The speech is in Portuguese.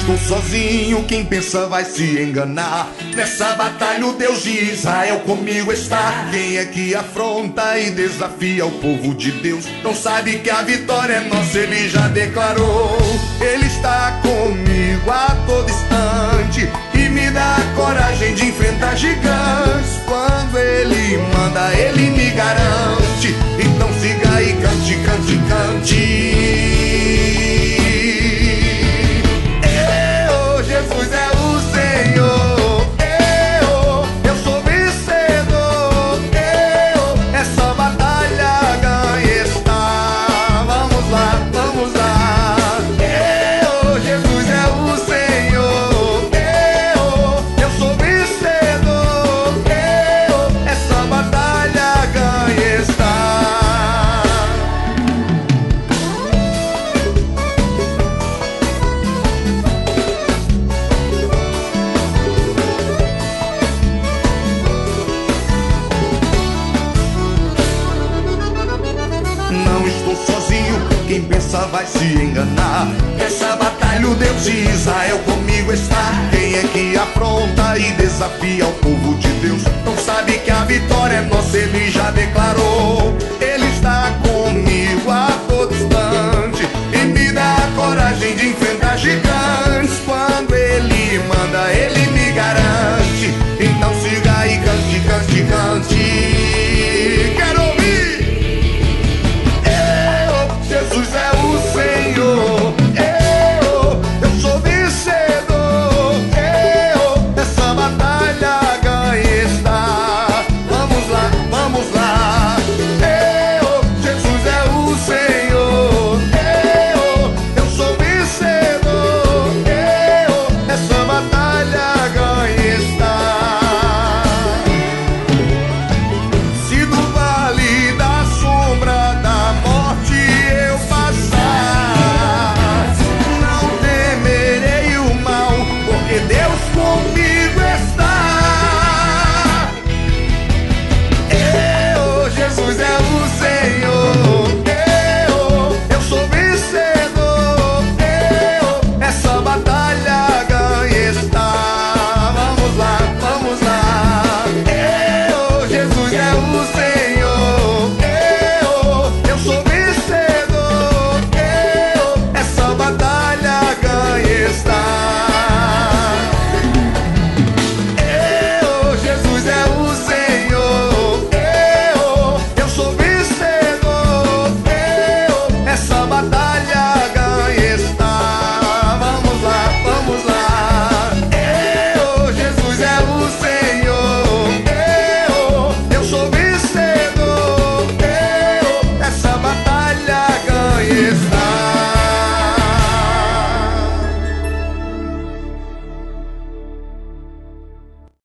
estou sozinho, quem pensa vai se enganar. Nessa batalha o Deus de Israel comigo está. Quem é que afronta e desafia o povo de Deus? Não sabe que a vitória é nossa, ele já declarou. Ele está comigo a todo instante e me dá a coragem de enfrentar gigantes. Quando ele manda, ele me garante. Então siga e cante, cante, cante. Jesus é o Senhor, eu sou vencedor, essa batalha ganha está. Vamos lá, vamos lá. Jesus é o Senhor, eu sou vencedor, essa batalha ganha está. Não estou sozinho, quem pensa vai se enganar. Essa batalha o Deus de Israel comigo está. Quem é que afronta e desafia o povo de Deus? Não sabe que a vitória é nossa, ele já declarou.